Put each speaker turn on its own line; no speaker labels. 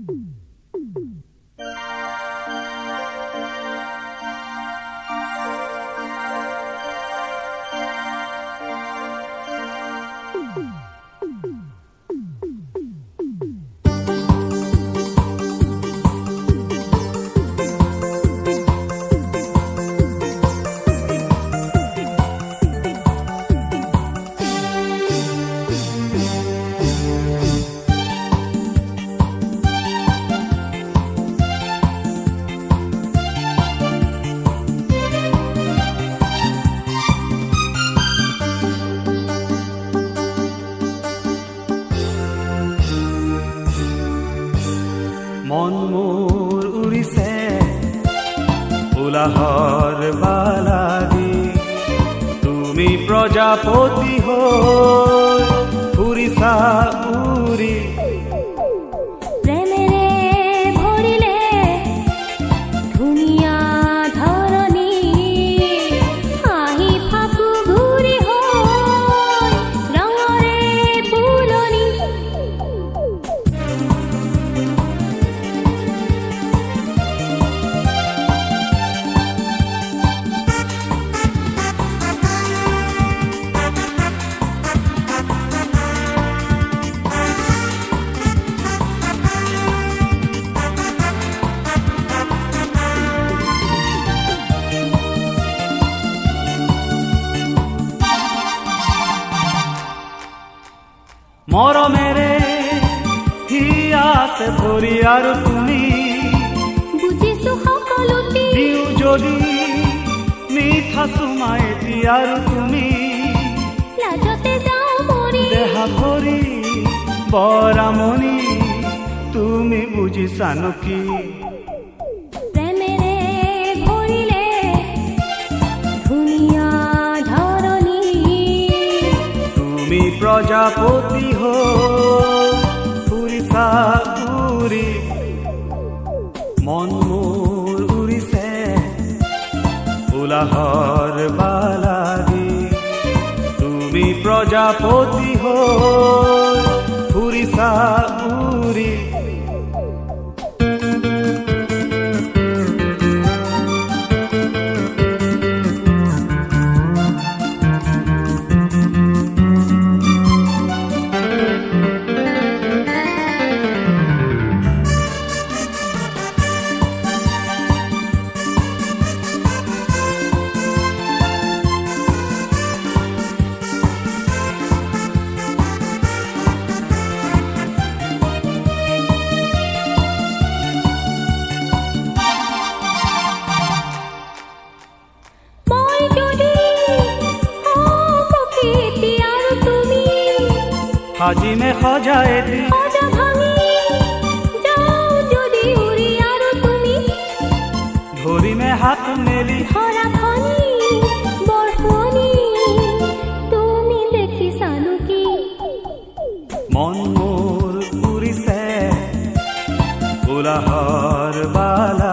মন মোৰ উৰিছে উলাহৰ বালাদি তুমি প্ৰজাপতি হৈ ফুৰিছা উৰি মৰমেৰে হিয়াছে ধৰি আৰু তুমি
বুজিছো সকলোটি
দিও যদি মিঠা চুমাইতি আৰু তুমি
লাজতে যাও মৰি
দেহা ভৰি বৰামনি তুমি বুজিছানো কি
প্ৰেমেৰে ভৰিলে ধুনীয়া ধৰণী
তুমি প্ৰজাপতি হৈ ফুৰিছা উৰি মন মোৰ উৰিছে উলাহৰ বালাদি তুমি প্ৰজাপতি হৈ ফুৰিছা উৰি সাজিমে সজাই দি ধৰিমে হাত মেলি
তুমি দেখিছানো কি
মন মোৰ উৰিছে উলাহৰ বালা